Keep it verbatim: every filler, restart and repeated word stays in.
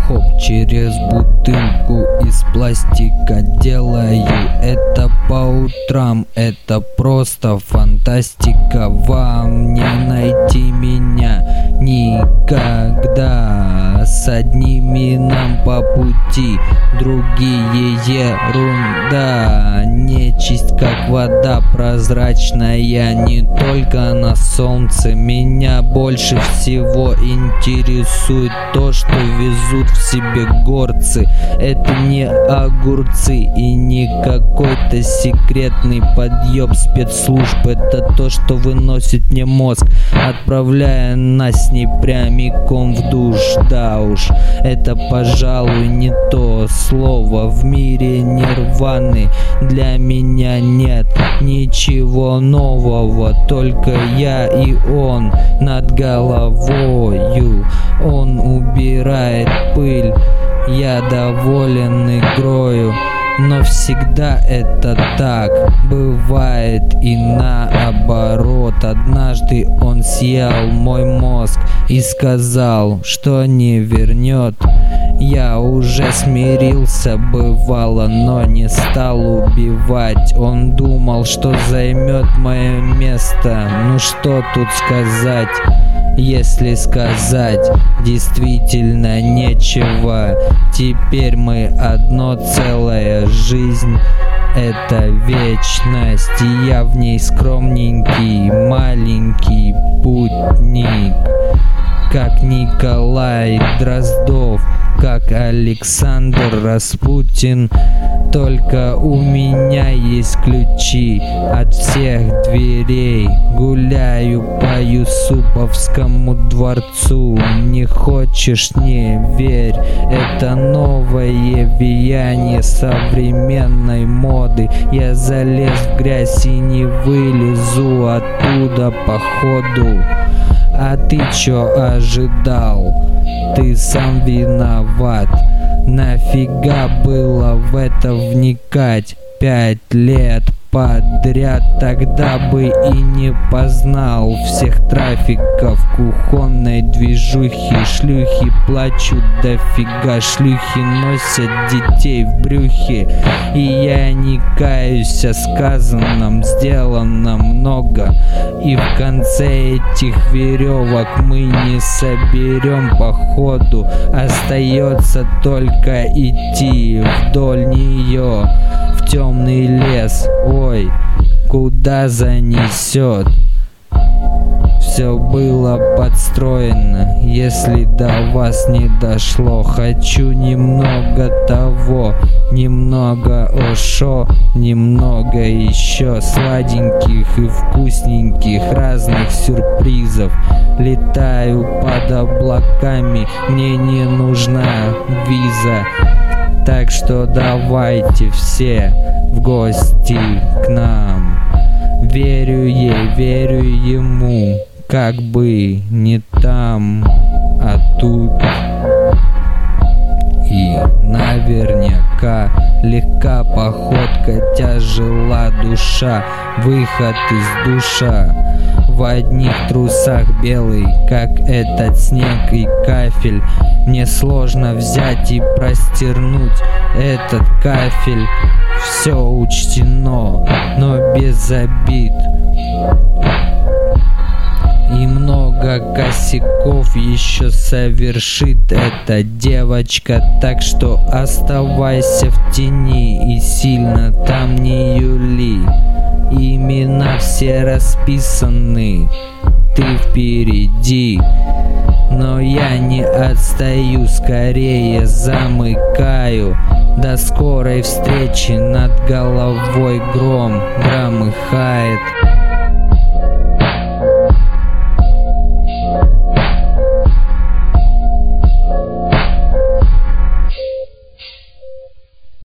Хоп, через бутылку из пластика делаю это по утрам. Это просто фантастика. Вам не найти меня никогда. С одними нам по пути, другие ерунда. Нечисть как вода прозрачная, не только на солнце. Меня больше всего интересует то, что везут в себе горцы. Это не огурцы и не какой-то секретный подъеб спецслужб. Это то, что выносит мне мозг, отправляя нас не прямиком в душ. Да уж, это, пожалуй, не то слово. В мире нирваны для меня нет ничего нового. Только я и он над головою. Он убирает пыль, я доволен игрою. Но всегда это так бывает и наоборот. Однажды он съел мой мозг и сказал, что не вернет. Я уже смирился, бывало, но не стал убивать. Он думал, что займет мое место. Ну что тут сказать? Если сказать, действительно нечего. Теперь мы одно целое. Жизнь — это вечность, и я в ней скромненький, маленький путник. Как Николай Дроздов, как Александр Распутин. Только у меня есть ключи от всех дверей. Гуляю по Юсуповскому дворцу. Не хочешь — не верь. Это новое влияние современной моды. Я залез в грязь и не вылезу оттуда походу. А ты чё ожидал? Ты сам виноват. Нафига было в это вникать пять лет подряд? Тогда бы и не познал всех трафиков кухонной движухи. Шлюхи плачут дофига, шлюхи носят детей в брюхе. И я не каюсь о сказанном, сделано много. И в конце этих веревок мы не соберем походу. Остается только идти вдоль нее в темный лес. Ой, куда занесет? Все было подстроено, если до вас не дошло. Хочу немного того, немного Ошо, немного еще сладеньких и вкусненьких разных сюрпризов. Летаю под облаками, мне не нужна виза. Так что давайте все в гости к нам. Верю ей, верю ему, как бы не там, а тут. И наверняка легка походка, тяжела душа, выход из душа. В одних трусах белый, как этот снег и кафель. Мне сложно взять и простернуть этот кафель. Все учтено, но без обид. И много косяков еще совершит эта девочка. Так что оставайся в тени и сильно там не юли. Имена все расписаны, ты впереди. Но я не отстаю, скорее замыкаю. До скорой встречи, над головой гром громыхает.